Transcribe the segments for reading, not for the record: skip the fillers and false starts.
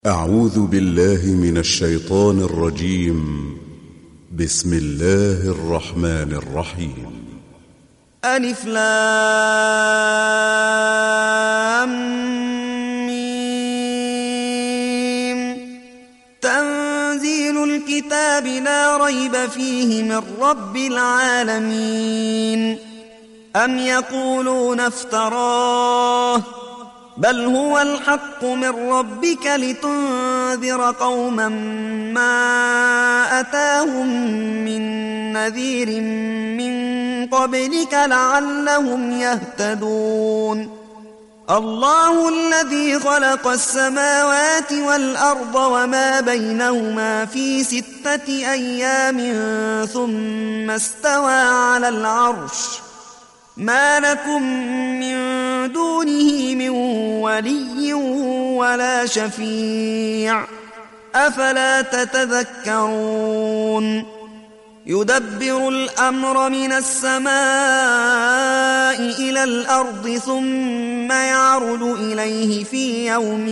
أعوذ بالله من الشيطان الرجيم. بسم الله الرحمن الرحيم. ألف لام ميم. تنزيل الكتاب لا ريب فيه من رب العالمين. أم يقولون افتراه بل هو الحق من ربك لتنذر قوما ما أتاهم من نذير من قبلك لعلهم يهتدون. الله الذي خلق السماوات والأرض وما بينهما في 6 أيام ثم استوى على العرش. ما لكم من دونه من ولي ولا شفيع أفلا تتذكرون. يدبر الأمر من السماء إلى الأرض ثم يعرج إليه في يوم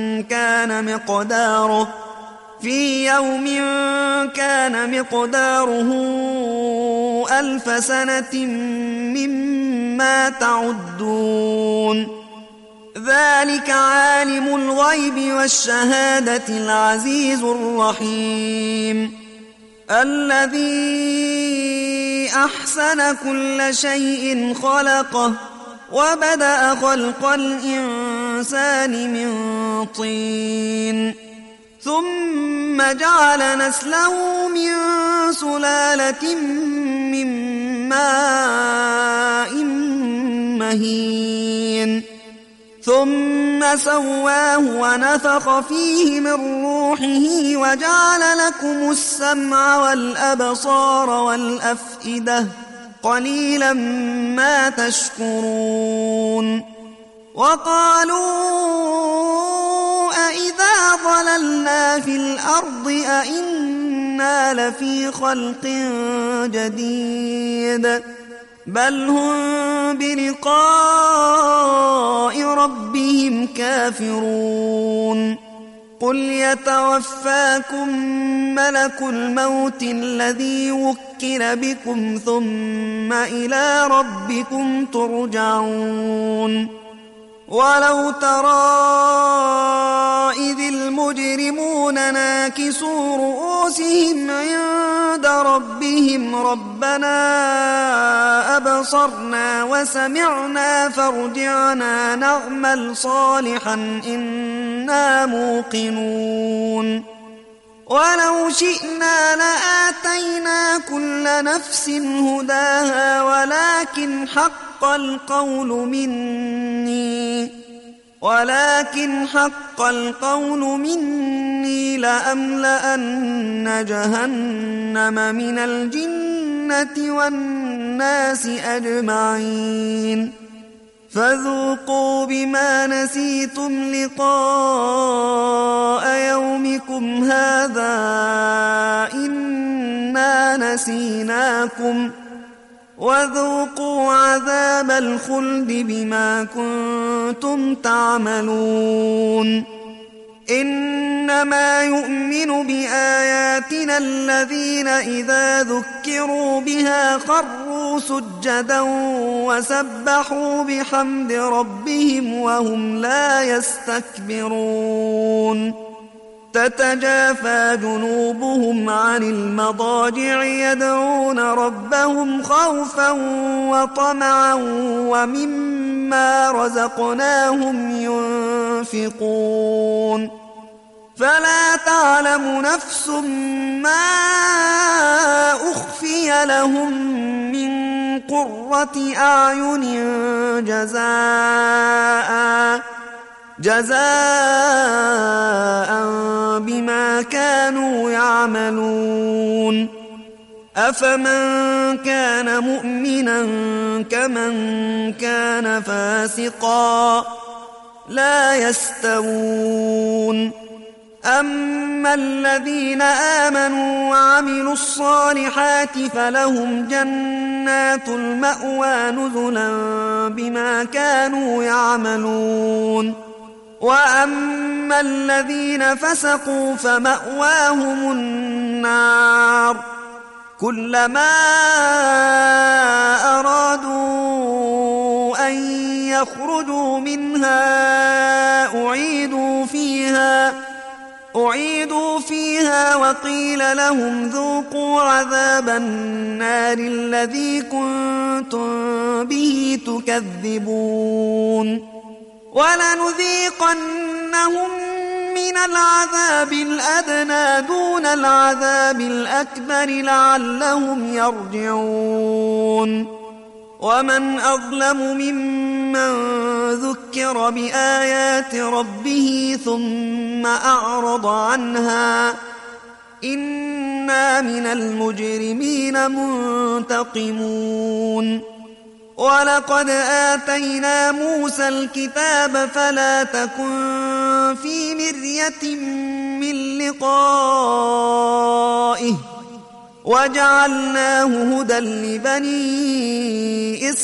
كان مقداره 1000 سنة مما تعدون. ذلك عالم الغيب والشهادة العزيز الرحيم. الذي أحسن كل شيء خلقه وبدأ خلق الإنسان من طين ثم جعل نسله من سلالة من ماء مهين ثم سواه ونفخ فيه من روحه وجعل لكم السمع والأبصار والأفئدة قليلا ما تشكرون. وقالوا أإذا ضللنا في الأرض أإنا لفي خلق جديد بل هم بلقاء ربهم كافرون. قل يتوفاكم ملك الموت الذي وكل بكم ثم إلى ربكم ترجعون. ولو ترى إذ المجرمون ناكسوا رؤوسهم عند ربهم ربنا أبصرنا وسمعنا فارجعنا نعمل صالحا إنا موقنون. ولو شئنا لآتينا كل نفس هداها ولكن حق القول مني لأملأن جهنم من الجنة والناس أجمعين. فذوقوا بما نسيتم لقاء يومكم هذا إنا نسيناكم وذوقوا عذاب الخلد بما كنتم تعملون. إنما يؤمن بآياتنا الذين إذا ذكروا بها خروا سجدا وسبحوا بحمد ربهم وهم لا يستكبرون. تتجافى جنوبهم عن المضاجع يدعون ربهم خوفا وطمعا ومما رزقناهم ينفقون. فلا تعلم نفس ما أخفي لهم من قرة أعين جزاء بما كانوا يعملون. أفمن كان مؤمنا كمن كان فاسقا لا يستوون. أما الذين آمنوا وعملوا الصالحات فلهم جنات المأوى نزلا بما كانوا يعملون. وأما الذين فسقوا فمأواهم النار كلما أرادوا أن يخرجوا منها أعيدوا فيها وقيل لهم ذوقوا عذاب النار الذي كنتم به تكذبون ولنذيقنهم من العذاب الأدنى دون العذاب الأكبر لعلهم يرجعون ومن أظلم ممن ذكر بآيات ربه ثم أعرض عنها إنا من المجرمين منتقمون ولقد آتينا موسى الكتاب فلا تكن في مرية من لقائه وجعلناه هدى لبني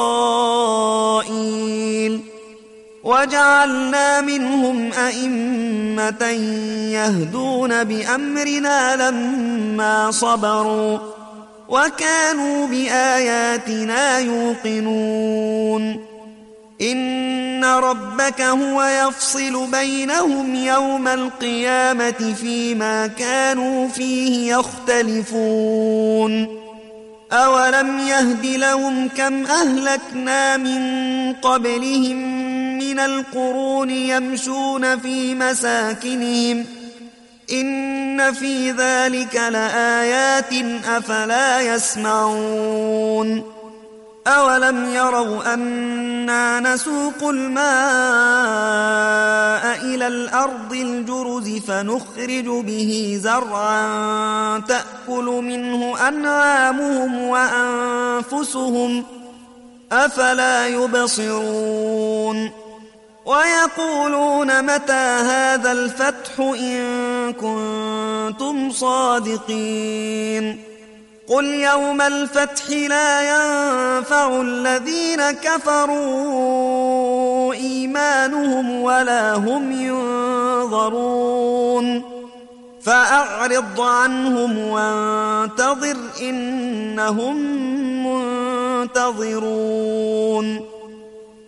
إسرائيل وجعلنا منهم أئمة يهدون بأمرنا لما صبروا وكانوا بآياتنا يوقنون إن ربك هو يفصل بينهم يوم القيامة فيما كانوا فيه يختلفون أولم يهد لهم كم أهلكنا من قبلهم من القرون يمشون في مساكنهم إن في ذلك لآيات أفلا يسمعون أولم يروا أنا نسوق الماء إلى الأرض الجرز فنخرج به زرعا تأكل منه أنعامهم وأنفسهم أفلا يبصرون ويقولون متى هذا الفتح إن كنتم صادقين قل يوم الفتح لا ينفع الذين كفروا إيمانهم ولا هم ينظرون فأعرض عنهم وانتظر إنهم منتظرون